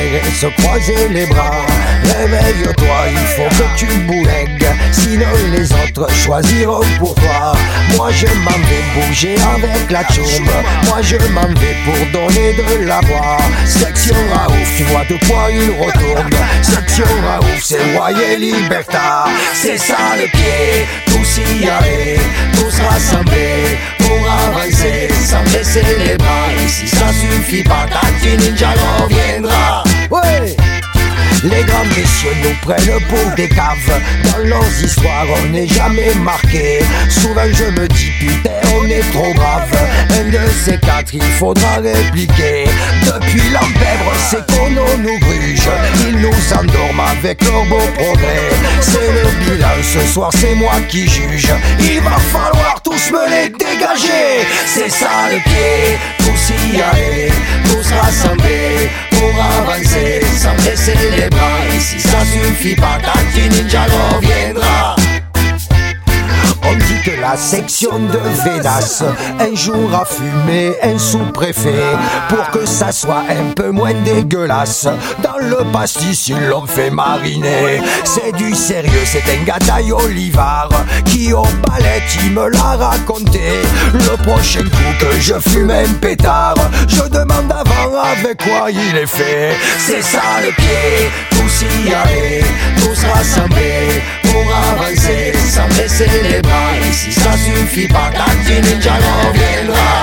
respirer, se croiser les bras. Réveille-toi, il faut que tu boulègues, sinon les autres choisiront pour toi. Moi je m'en vais bouger avec la tourbe, moi je m'en vais pour donner de la voix. Section Raouf, tu vois de quoi il retourne. Section Raouf, c'est Royer Libertad. C'est ça le pied, tous y aller, tous rassemblés pour avancer, sans baisser les bras. Et si ça suffit pas, Tati Ninja reviendra. Ouais. Les grands messieurs nous prennent pour des caves. Dans leurs histoires on n'est jamais marqué. Souvent je me dis putain on est trop grave. Un de ces quatre il faudra répliquer. Depuis l'empèbre c'est qu'on nous gruge. Ils nous endorment avec leurs beaux progrès. C'est le bilan ce soir, c'est moi qui juge. Il va falloir tous me les dégager. C'est ça le pied, tous y aller, tous rassemblés pour avancer, sans baisser les bras. Et si ça suffit pas, Tati Ninja reviendra. On dit que la section de Védas un jour a fumé un sous-préfet pour que ça soit un peu moins dégueulasse. Dans le pastis ils l'ont fait mariner. C'est du sérieux, c'est un gars d'Aïe-Olivard qui au ballet il me l'a raconté. Le prochain coup que je fume un pétard, je demande avant avec quoi il est fait. C'est ça le pied, tous y aller, tous rassemblés pour avancer, sans baisser les bras. Et si ça suffit pas, Tati Ninja reviendra.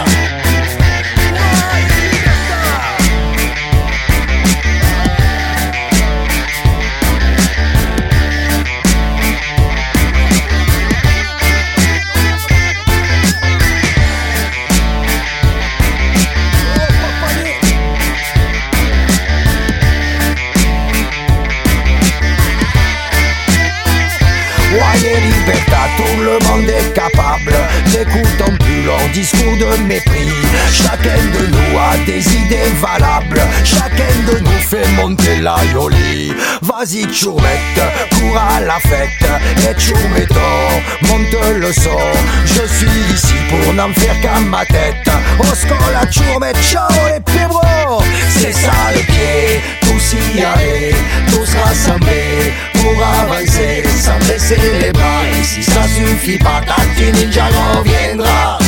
Royer Libertad, tout le monde est capable. N'écoutons plus leur discours de mépris. Chacun de nous a des idées valables. Chacun de nous fait monter la yoli. Vas-y Tchourmette, cours à la fête. Et Tchourmetto, monte le son. Je suis ici pour n'en faire qu'à ma tête. Oscar la Tchourmette, ciao les pébros. C'est ça le pied, tous y aller, tous rassemblés pour avancer, sans baisser les bras. Et si ça suffit pas, Tati Ninja reviendra.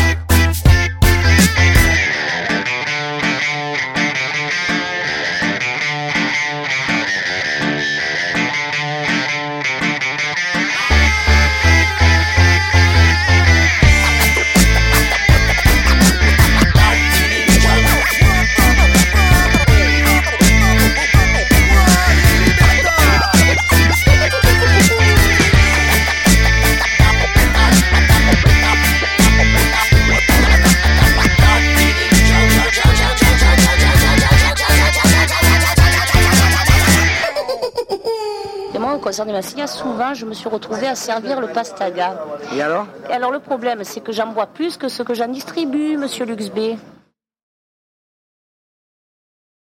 Au concert de Massilia, souvent je me suis retrouvée à servir le pastaga. Et alors? Et alors le problème c'est que j'en bois plus que ce que j'en distribue, monsieur Luxb.